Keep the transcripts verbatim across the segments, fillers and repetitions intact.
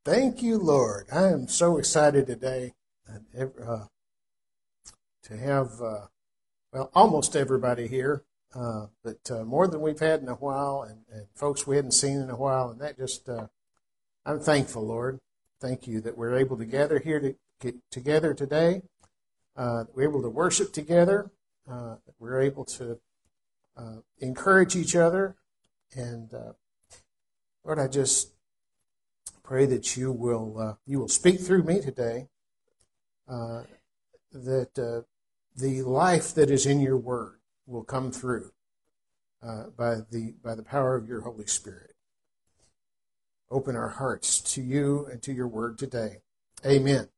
Thank you, Lord. I am so excited today uh, to have, uh, well, almost everybody here, uh, but uh, more than we've had in a while, and, and folks we hadn't seen in a while, and that just, uh, I'm thankful, Lord. Thank you that we're able to gather here to get together today, uh, that we're able to worship together, uh, that we're able to uh, encourage each other, and uh, Lord, I just pray that you will uh, you will speak through me today, uh, that uh, the life that is in your word will come through uh, by the by the power of your Holy Spirit. Open our hearts to you and to your word today. Amen.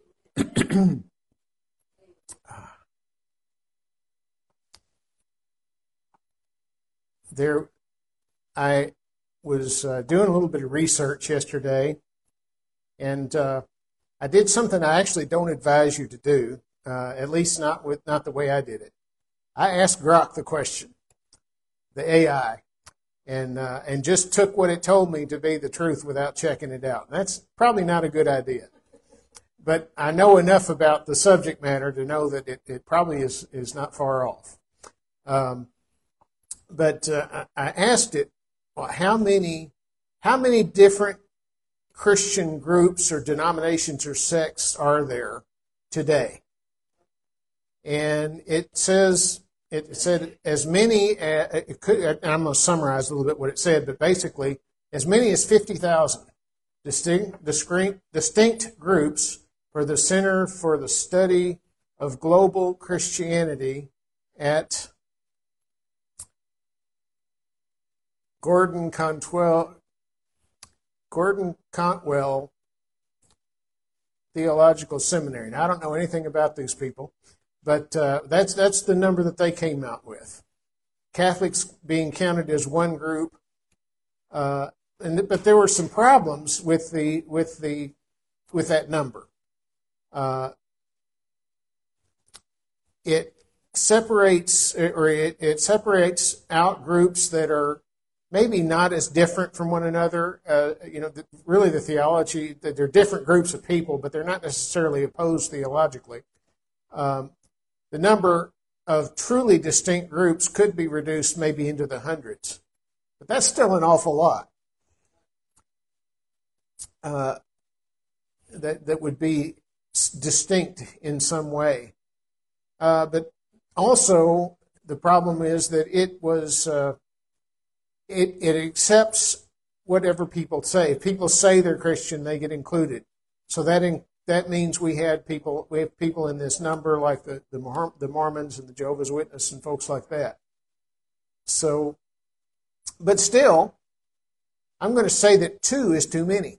there, I. was uh, doing a little bit of research yesterday, and uh, I did something I actually don't advise you to do, uh, at least not with not the way I did it. I asked Grok the question, the A I, and uh, and just took what it told me to be the truth without checking it out. And that's probably not a good idea. But I know enough about the subject matter to know that it, it probably is, is not far off. Um, but uh, I asked it, well, how many, how many different Christian groups or denominations or sects are there today? And it says, it said as many, uh, it could, and I'm going to summarize a little bit what it said, but basically as many as fifty thousand distinct, distinct, distinct groups for the Center for the Study of Global Christianity at Gordon Cantwell, Gordon Cantwell Theological Seminary. Now, I don't know anything about these people, but uh, that's that's the number that they came out with. Catholics being counted as one group, uh, and but there were some problems with the with the with that number. Uh, it separates or it, it separates out groups that are maybe not as different from one another. Uh, you know, the, really the theology, that they're different groups of people, but they're not necessarily opposed theologically. Um, the number of truly distinct groups could be reduced maybe into the hundreds, but that's still an awful lot. Uh, that that would be distinct in some way. Uh, but also, the problem is that it was... Uh, It, it accepts whatever people say. If people say they're Christian, they get included. So that in, that means we had people we have people in this number like the the, Mor- the Mormons and the Jehovah's Witnesses and folks like that. So, but still, I'm going to say that two is too many.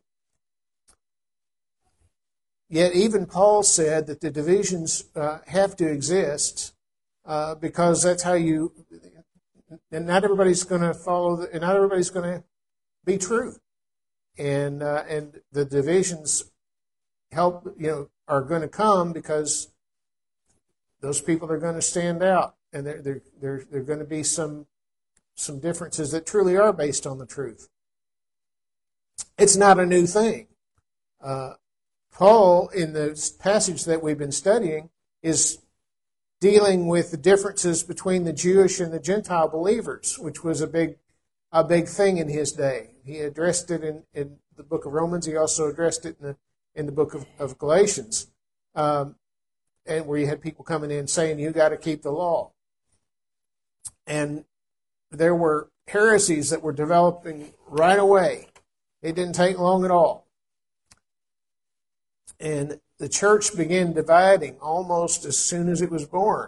Yet even Paul said that the divisions uh, have to exist uh, because that's how you. And not everybody's going to follow, the, and not everybody's going to be true, and uh, and the divisions help you know are going to come because those people are going to stand out, and there there there there are going to be some some differences that truly are based on the truth. It's not a new thing. Uh, Paul, in the passage that we've been studying, is dealing with the differences between the Jewish and the Gentile believers, which was a big a big thing in his day. He addressed it in, in the book of Romans. He also addressed it in the in the book of, of Galatians, um, and where you had people coming in saying, you got to keep the law. And there were heresies that were developing right away. It didn't take long at all. And the church began dividing almost as soon as it was born.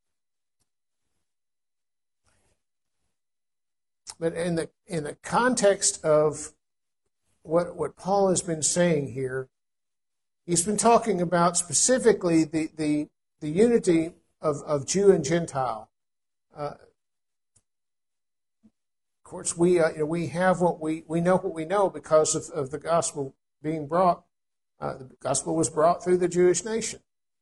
But in the in the context of what what Paul has been saying here, he's been talking about specifically the the, the unity of, of Jew and Gentile. Uh, of course, we uh, you know, we have what we we know what we know because of, of the gospel being brought. Uh, the gospel was brought through the Jewish nation.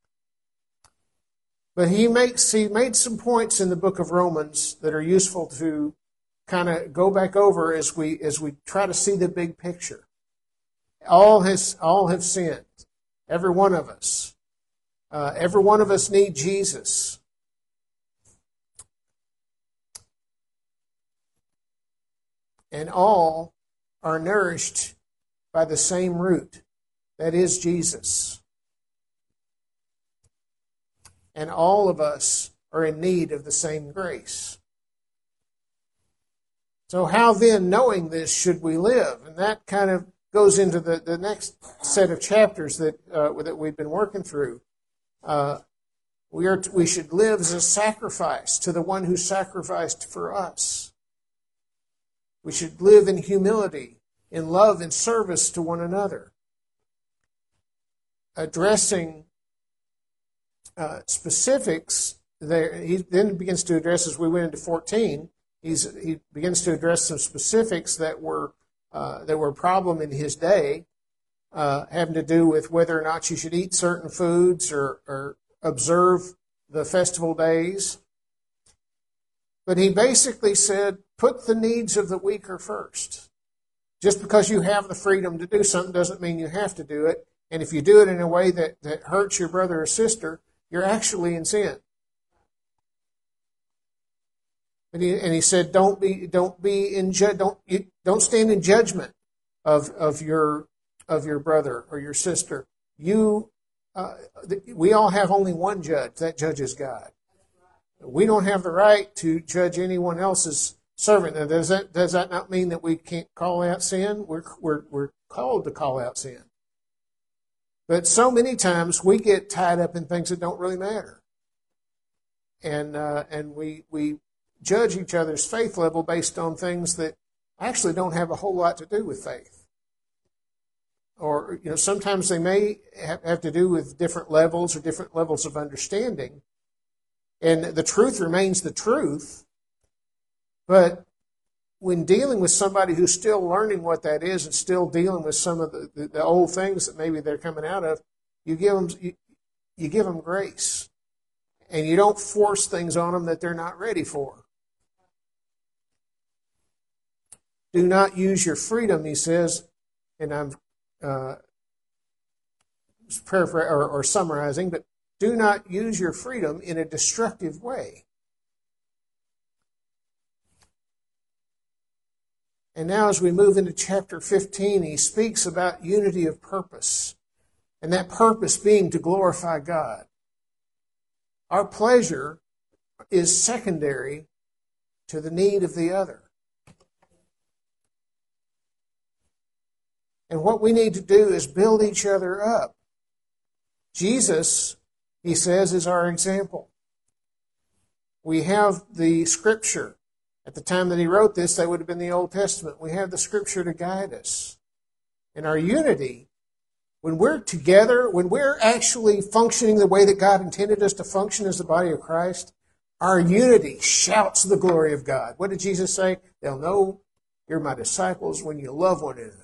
But he makes he made some points in the book of Romans that are useful to kind of go back over as we as we try to see the big picture. All has all have sinned. Every one of us. Uh, every one of us need Jesus. And all are nourished by the same root. That is Jesus. And all of us are in need of the same grace. So how then, knowing this, should we live? And that kind of goes into the, the next set of chapters that uh, that we've been working through. Uh, we are we should live as a sacrifice to the one who sacrificed for us. We should live in humility, in love and service to one another. Addressing uh, specifics, there he then begins to address, as we went into fourteen, he's, he begins to address some specifics that were uh, that were a problem in his day, uh, having to do with whether or not you should eat certain foods or, or observe the festival days. But he basically said, put the needs of the weaker first. Just because you have the freedom to do something doesn't mean you have to do it. And if you do it in a way that, that hurts your brother or sister, you're actually in sin. And he, and he said, don't be don't be in ju- don't you, don't stand in judgment of of your of your brother or your sister. You uh, we all have only one judge. That judge is God. We don't have the right to judge anyone else's servant. Now, does that does that not mean that we can't call out sin? We're we're we're called to call out sin. But so many times we get tied up in things that don't really matter, and uh, and we we judge each other's faith level based on things that actually don't have a whole lot to do with faith. Or you know, sometimes they may have, have to do with different levels or different levels of understanding, and the truth remains the truth. But when dealing with somebody who's still learning what that is and still dealing with some of the, the, the old things that maybe they're coming out of, you give them you, you give them grace, and you don't force things on them that they're not ready for. Do not use your freedom, he says, and I'm uh, paraphrasing or, or summarizing, but do not use your freedom in a destructive way. And now as we move into chapter fifteen, he speaks about unity of purpose, and that purpose being to glorify God. Our pleasure is secondary to the need of the other. And what we need to do is build each other up. Jesus, he says, is our example. We have the Scripture. At the time that he wrote this, that would have been the Old Testament. We have the Scripture to guide us. And our unity, when we're together, when we're actually functioning the way that God intended us to function as the body of Christ, our unity shouts the glory of God. What did Jesus say? They'll know you're my disciples when you love one another.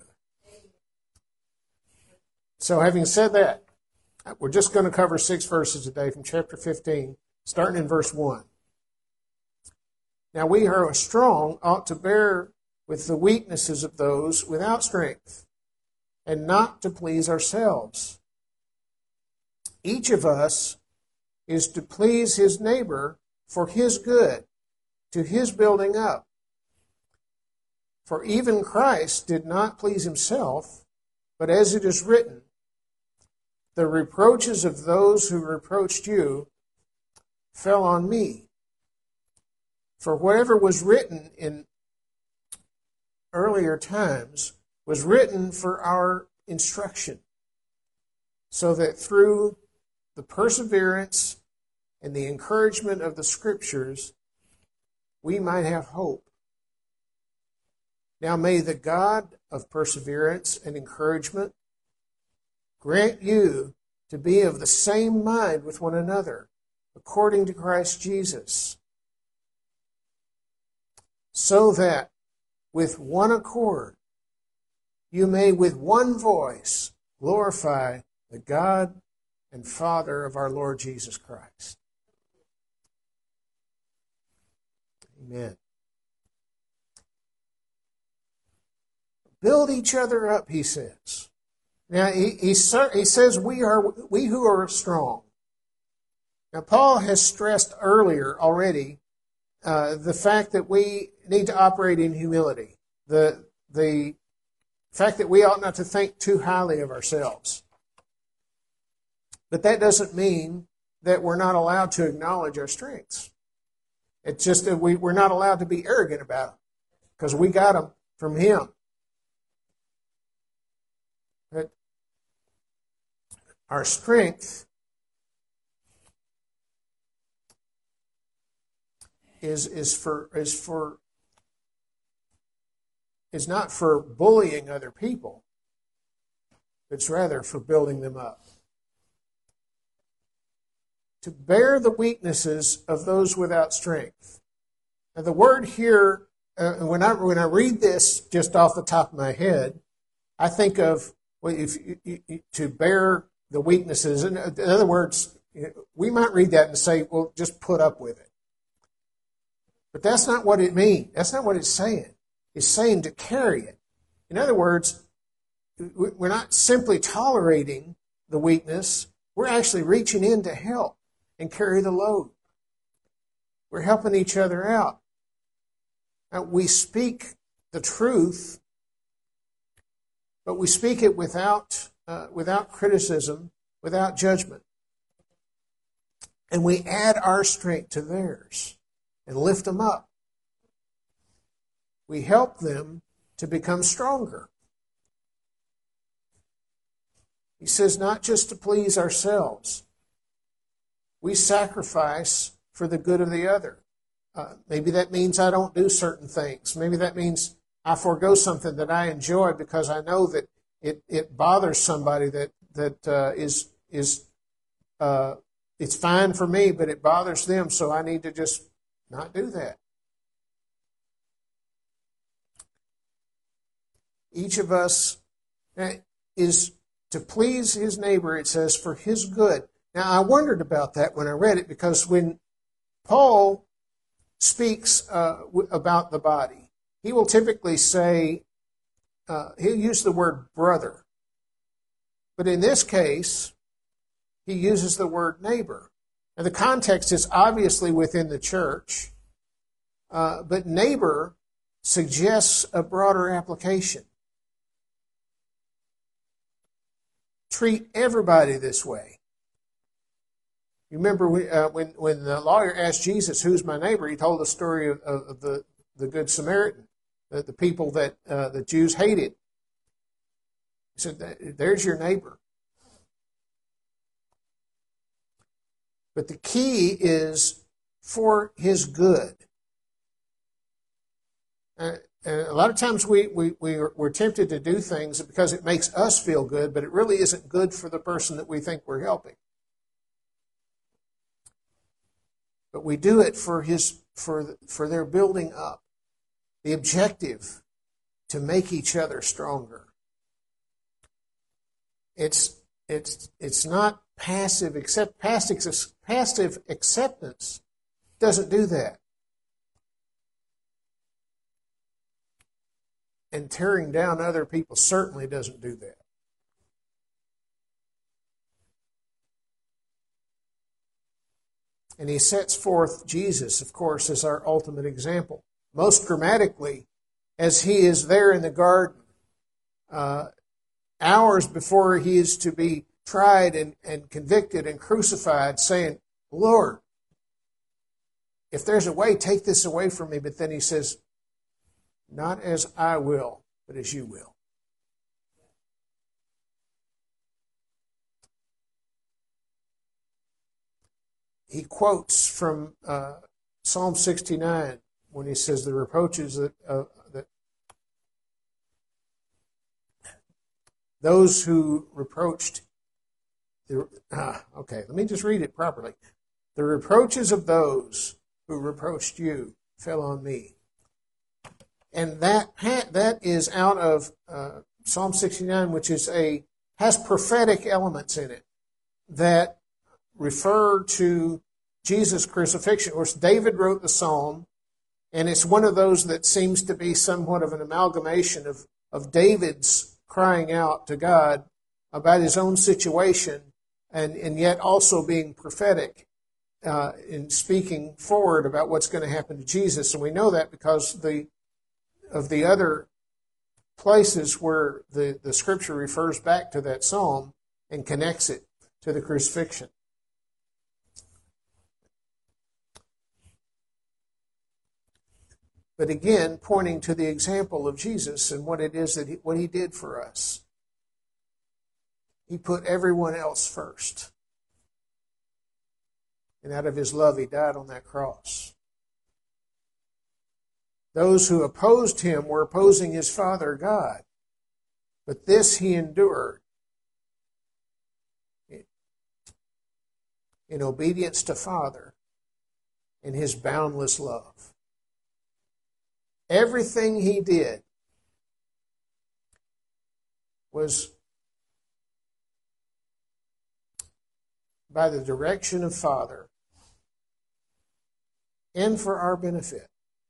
So having said that, we're just going to cover six verses today from chapter fifteen, starting in verse one. Now we who are strong ought to bear with the weaknesses of those without strength, and not to please ourselves. Each of us is to please his neighbor for his good, to his building up. For even Christ did not please himself, but as it is written, the reproaches of those who reproached you fell on me. For whatever was written in earlier times was written for our instruction, so that through the perseverance and the encouragement of the Scriptures, we might have hope. Now may the God of perseverance and encouragement grant you to be of the same mind with one another, according to Christ Jesus, so that with one accord you may with one voice glorify the God and Father of our Lord Jesus Christ. Amen. Build each other up, he says. Now, he, he, he says we are we who are strong. Now, Paul has stressed earlier already uh, the fact that we need to operate in humility. The, the fact that we ought not to think too highly of ourselves. But that doesn't mean that we're not allowed to acknowledge our strengths. It's just that we, we're not allowed to be arrogant about them because we got them from Him. But our strength is is for is for is not for bullying other people. It's rather for building them up. To bear the weaknesses of those without strength. Now the word here, uh, when I when I read this just off the top of my head, I think of well, if you, you, to bear the weaknesses. In, in other words, we might read that and say, "Well, just put up with it." But that's not what it means. That's not what it's saying. It's saying to carry it. In other words, we're not simply tolerating the weakness. We're actually reaching in to help and carry the load. We're helping each other out. Now, we speak the truth, but we speak it without uh, without criticism, without judgment. And we add our strength to theirs and lift them up. We help them to become stronger. He says not just to please ourselves. We sacrifice for the good of the other. Uh, maybe that means I don't do certain things. Maybe that means I forego something that I enjoy because I know that it, it bothers somebody that that uh, is is uh, it's fine for me, but it bothers them, so I need to just not do that. Each of us is to please his neighbor, it says, for his good. Now, I wondered about that when I read it, because when Paul speaks uh, about the body, he will typically say, uh, he'll use the word brother. But in this case, he uses the word neighbor. Now, the context is obviously within the church, uh, but neighbor suggests a broader application. Treat everybody this way. You remember we, uh, when, when the lawyer asked Jesus, who's my neighbor, he told the story of, of the, the Good Samaritan, the, the people that uh, the Jews hated. He said, there's your neighbor. But the key is for his good. Uh, and a lot of times we, we, we are, we're tempted to do things because it makes us feel good, but it really isn't good for the person that we think we're helping. But we do it for his for for their building up. The objective to make each other stronger. It's it's it's not passive accept passive passive acceptance doesn't do that. And tearing down other people certainly doesn't do that. And he sets forth Jesus, of course, as our ultimate example. Most dramatically, as he is there in the garden, uh, hours before he is to be tried and, and convicted and crucified, saying, Lord, if there's a way, take this away from me. But then he says, not as I will, but as you will. He quotes from uh, Psalm sixty-nine when he says the reproaches that, uh, that those who reproached, the, ah, okay, let me just read it properly. The reproaches of those who reproached you fell on me. And that that is out of uh, Psalm sixty-nine, which is a has prophetic elements in it that refer to Jesus' crucifixion. Of course, David wrote the psalm, and it's one of those that seems to be somewhat of an amalgamation of, of David's crying out to God about his own situation, and, and yet also being prophetic uh, in speaking forward about what's going to happen to Jesus. And we know that because the of the other places where the, the Scripture refers back to that psalm and connects it to the crucifixion. But again, pointing to the example of Jesus and what it is that he, what he did for us. He put everyone else first. And out of his love, he died on that cross. Those who opposed him were opposing his Father God. But this he endured in obedience to Father in his boundless love. Everything he did was by the direction of Father and for our benefit.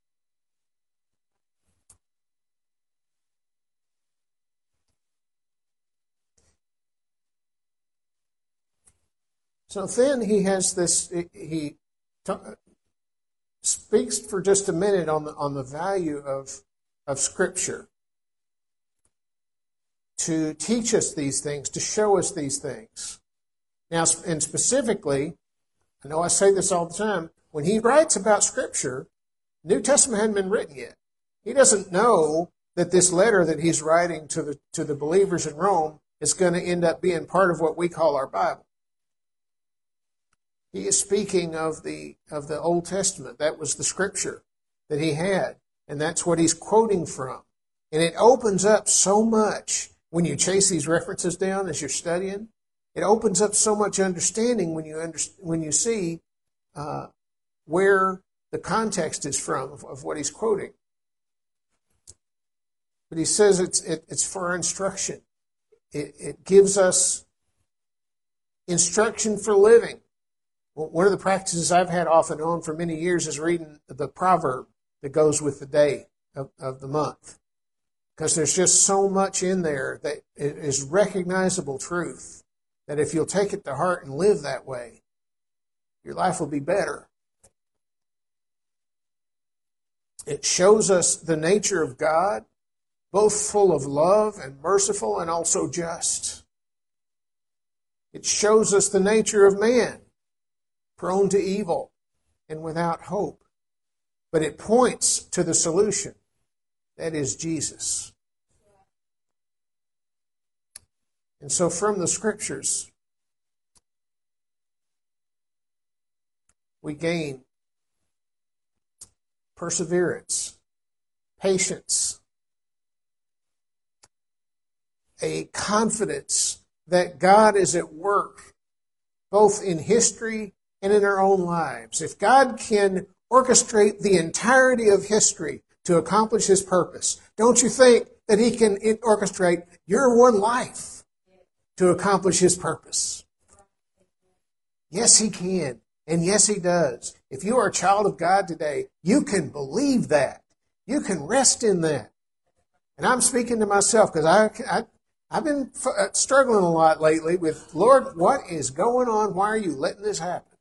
So then he has this, he t- speaks for just a minute on the, on the value of, of Scripture to teach us these things, to show us these things. Now, and specifically, I know I say this all the time, when he writes about Scripture, New Testament hadn't been written yet. He doesn't know that this letter that he's writing to the to the believers in Rome is going to end up being part of what we call our Bible. He is speaking of the of the Old Testament. That was the Scripture that he had, and that's what he's quoting from. And it opens up so much when you chase these references down as you're studying. It opens up so much understanding when you under, when you see uh, where the context is from of, of what he's quoting. But he says it's it, it's for our instruction. It, it gives us instruction for living. Well, one of the practices I've had off and on for many years is reading the proverb that goes with the day of, of the month. Because there's just so much in there that is recognizable truth. That if you'll take it to heart and live that way, your life will be better. It shows us the nature of God, both full of love and merciful and also just. It shows us the nature of man, prone to evil and without hope. But it points to the solution. That is Jesus. And so from the Scriptures, we gain perseverance, patience, a confidence that God is at work both in history and in our own lives. If God can orchestrate the entirety of history to accomplish His purpose, don't you think that He can orchestrate your one life to accomplish His purpose? Yes, He can. And yes, He does. If you are a child of God today, you can believe that. You can rest in that. And I'm speaking to myself because I, I, I've been f- struggling a lot lately with, Lord, what is going on? Why are you letting this happen?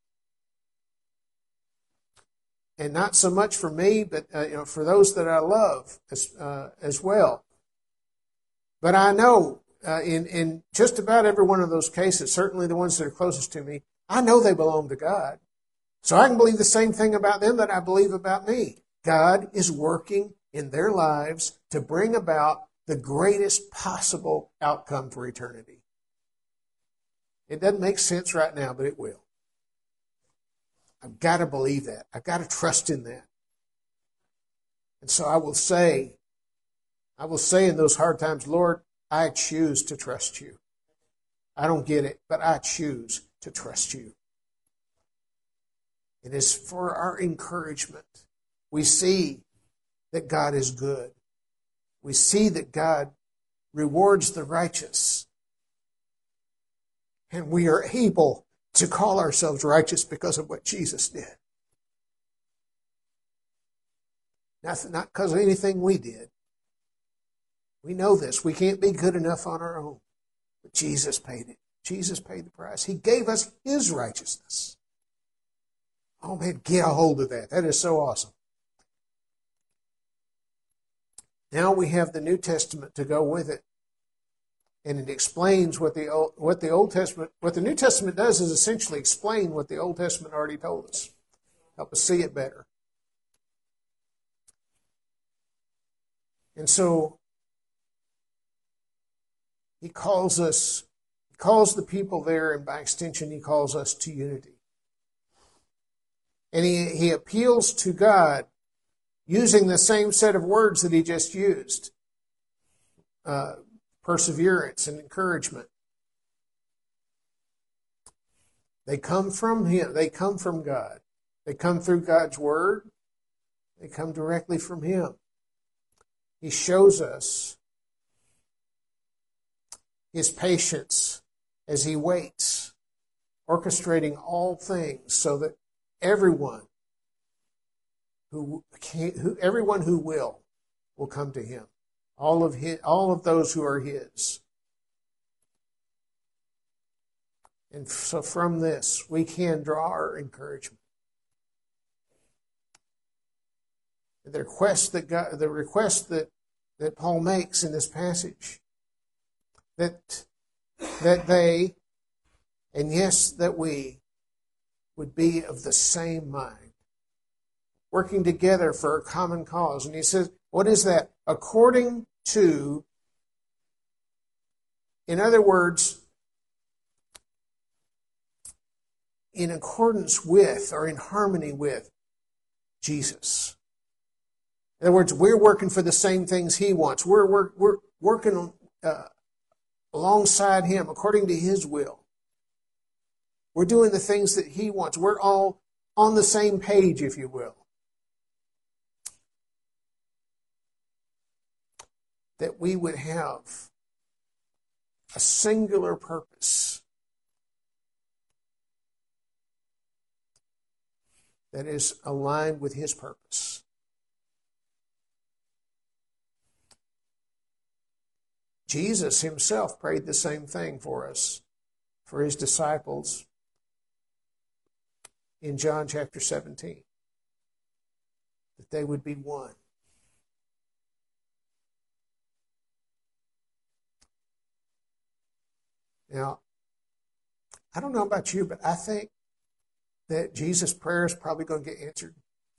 And not so much for me, but uh, you know, for those that I love as, uh, as well. But I know Uh, in, in just about every one of those cases, certainly the ones that are closest to me, I know they belong to God. So I can believe the same thing about them that I believe about me. God is working in their lives to bring about the greatest possible outcome for eternity. It doesn't make sense right now, but it will. I've got to believe that. I've got to trust in that. And so I will say, I will say in those hard times, Lord, I choose to trust you. I don't get it, but I choose to trust you. It is for our encouragement. We see that God is good. We see that God rewards the righteous. And we are able to call ourselves righteous because of what Jesus did. Not, not because of anything we did. We know this. We can't be good enough on our own. But Jesus paid it. Jesus paid the price. He gave us His righteousness. Oh man, get a hold of that. That is so awesome. Now we have the New Testament to go with it. And it explains what the Old, what the Old Testament, what the New Testament does is essentially explain what the Old Testament already told us. Help us see it better. And so He calls us, He calls the people there, and by extension He calls us to unity. And He, he appeals to God using the same set of words that He just used. Uh, perseverance and encouragement. They come from Him. They come from God. They come through God's Word. They come directly from Him. He shows us His patience as He waits, orchestrating all things so that everyone who, who everyone who will will come to Him. All of his, all of those who are His. And so from this, we can draw our encouragement. The request that God, the request that, that Paul makes in this passage, that that they, and yes, that we, would be of the same mind, working together for a common cause. And he says, what is that? According to, in other words, in accordance with or in harmony with Jesus. In other words, we're working for the same things He wants. We're, we're, we're working uh, alongside Him according to His will. We're doing the things that He wants. We're all on the same page, if you will. That we would have a singular purpose that is aligned with His purpose. Jesus Himself prayed the same thing for us, for His disciples in John chapter seventeen, that they would be one. Now, I don't know about you, but I think that Jesus' prayer is probably going to get answered.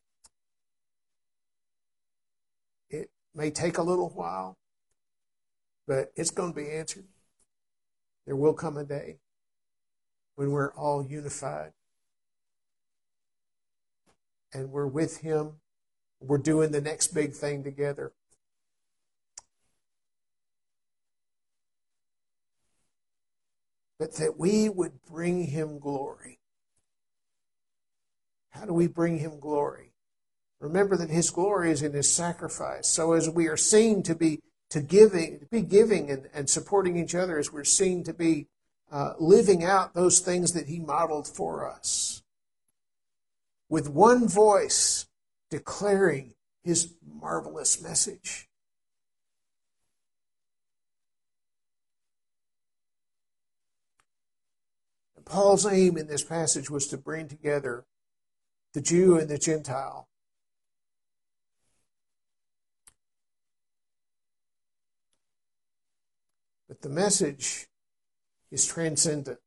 It may take a little while, but it's going to be answered. There will come a day when we're all unified and we're with Him. We're doing the next big thing together. But that we would bring Him glory. How do we bring Him glory? Remember that His glory is in His sacrifice. So as we are seen to be to giving, to be giving and, and supporting each other, as we're seen to be uh, living out those things that He modeled for us, with one voice declaring His marvelous message. Paul's aim in this passage was to bring together the Jew and the Gentile. But the message is transcendent.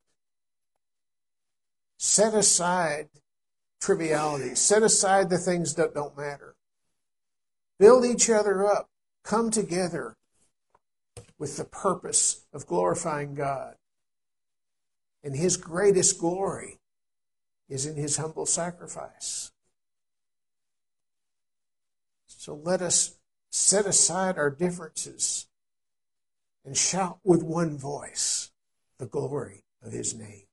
Set aside trivialities. Set aside the things that don't matter. Build each other up. Come together with the purpose of glorifying God. And His greatest glory is in His humble sacrifice. So let us set aside our differences and shout with one voice the glory of His name.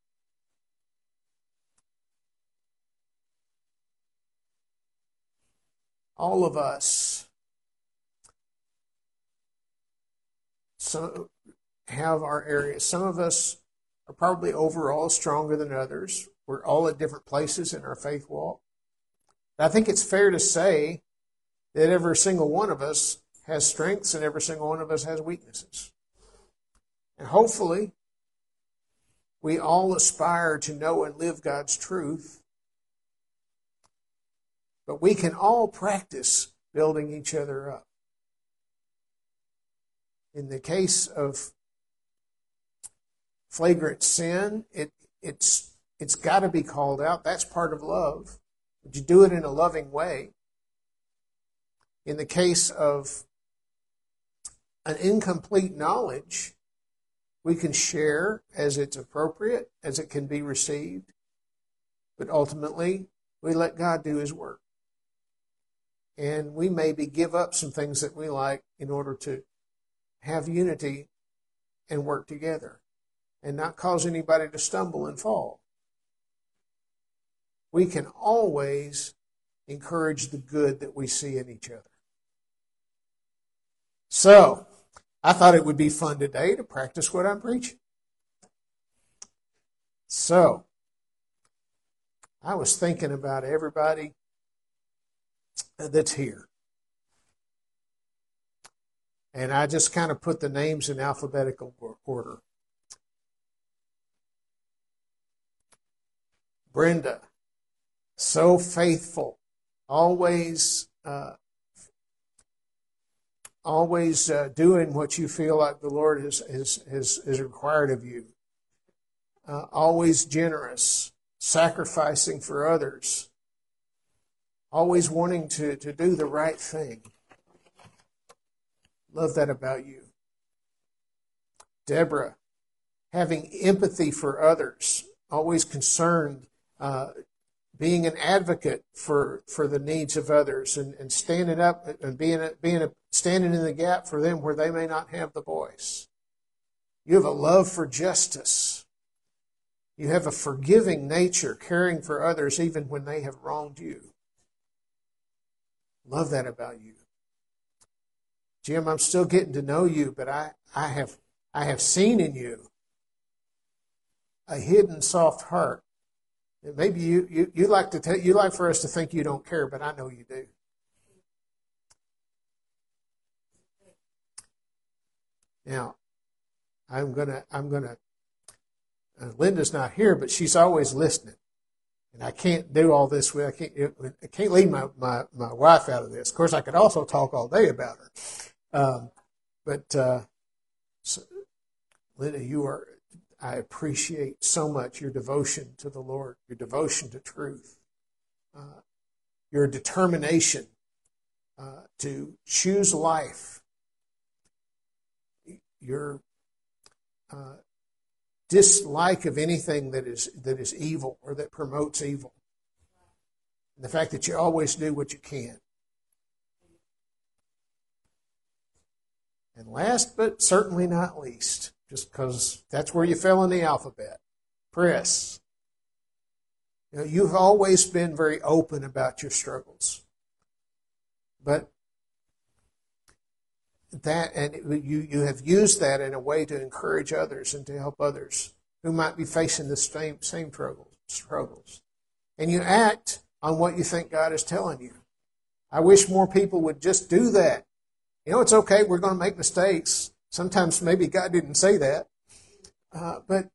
All of us so have our areas. Some of us are probably overall stronger than others. We're all at different places in our faith walk. But I think it's fair to say that every single one of us has strengths and every single one of us has weaknesses. And hopefully, We all aspire to know and live God's truth. But we can all practice building each other up. In the case of flagrant sin, it, it's it's got to be called out. That's part of love. But you do it in a loving way. In the case of an incomplete knowledge, we can share as it's appropriate, as it can be received. But ultimately, we let God do His work. And we maybe give up some things that we like in order to have unity and work together and not cause anybody to stumble and fall. We can always encourage the good that we see in each other. So, I thought it would be fun today to practice what I'm preaching. So, I was thinking about everybody that's here. And I just kind of put the names in alphabetical order. Brenda, so faithful, always, uh, always uh, doing what you feel like the Lord has has has, has required of you. Uh, always generous, sacrificing for others, always wanting to, to do the right thing. Love that about you. Deborah, having empathy for others, always concerned, uh, being an advocate for, for the needs of others and, and standing up and being a, being a, standing in the gap for them where they may not have the voice. You have a love for justice. You have a forgiving nature, caring for others even when they have wronged you. Love that about you. Jim, I'm still getting to know you, but I, I have I have seen in you a hidden soft heart. And maybe you, you, you like to tell, you like for us to think you don't care, but I know you do. Now, I'm gonna I'm gonna uh, Linda's not here, but she's always listening. And I can't do all this with I can't I can't leave my, my, my wife out of this. Of course, I could also talk all day about her. Um, but uh, so, Linda, you are I appreciate so much your devotion to the Lord, your devotion to truth, uh, your determination uh, to choose life, your uh, dislike of anything that is that is evil or that promotes evil, and the fact that you always do what you can. And last but certainly not least, just because that's where you fell in the alphabet, Press. You know, you've always been very open about your struggles. But that, and you, you have used that in a way to encourage others and to help others who might be facing the same, same struggles, struggles. And you act on what you think God is telling you. I wish more people would just do that. You know, it's okay, we're going to make mistakes. Sometimes maybe God didn't say that. Uh, but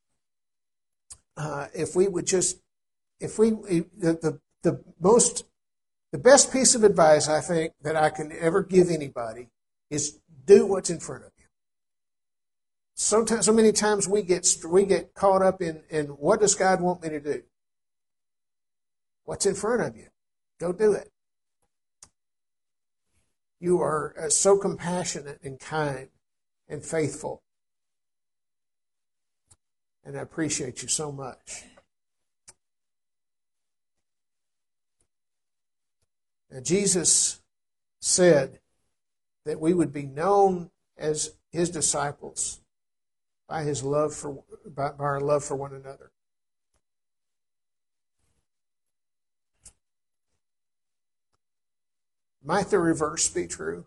uh, if we would just, if we, the, the, the most, the best piece of advice I think that I can ever give anybody is do what's in front of you. Sometimes, so many times we get, we get caught up in, in what does God want me to do? What's in front of you? Go do it. You are uh, so compassionate and kind and faithful. And I appreciate you so much. Now, Jesus said that we would be known as His disciples by His love for, by, by our love for one another. Might the reverse be true?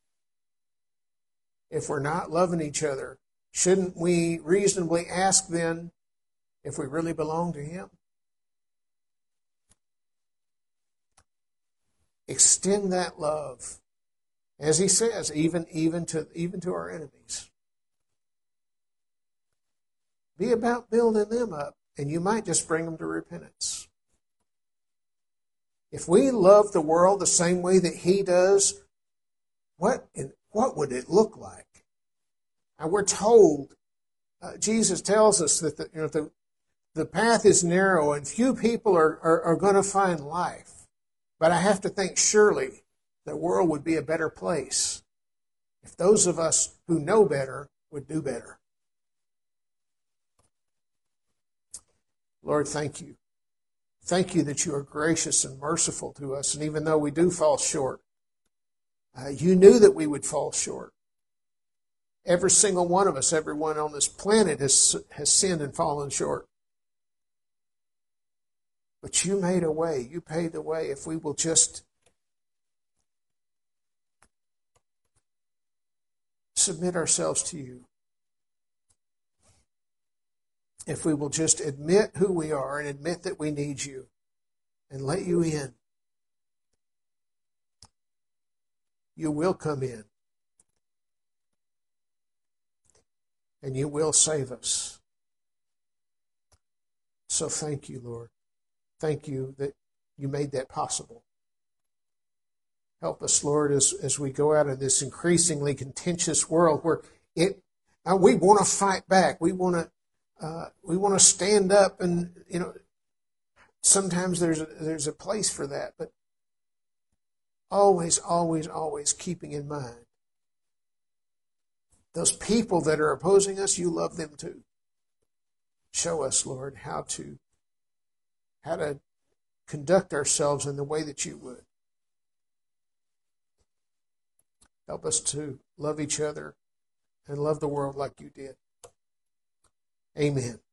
If we're not loving each other, shouldn't we reasonably ask then if we really belong to Him? Extend that love, as He says, even, even to even to our enemies. Be about building them up, and you might just bring them to repentance. If we love the world the same way that He does, what what would it look like? And we're told, uh, Jesus tells us that the, you know, the, the path is narrow and few people are, are, are going to find life. But I have to think surely the world would be a better place if those of us who know better would do better. Lord, thank you. Thank you that you are gracious and merciful to us. And even though we do fall short, uh, you knew that we would fall short. Every single one of us, everyone on this planet has, has sinned and fallen short. But you made a way. You paid the way. If we will just submit ourselves to you. If we will just admit who we are and admit that we need you and let you in, you will come in and you will save us. So thank you, Lord. Thank you that you made that possible. Help us, Lord, as, as we go out in this increasingly contentious world where it uh, we want to fight back. We want to uh, we want to stand up, and you know sometimes there's a, there's a place for that, but always, always, always keeping in mind those people that are opposing us. You love them too. Show us, Lord, how to how to conduct ourselves in the way that you would. Help us to love each other and love the world like you did. Amen.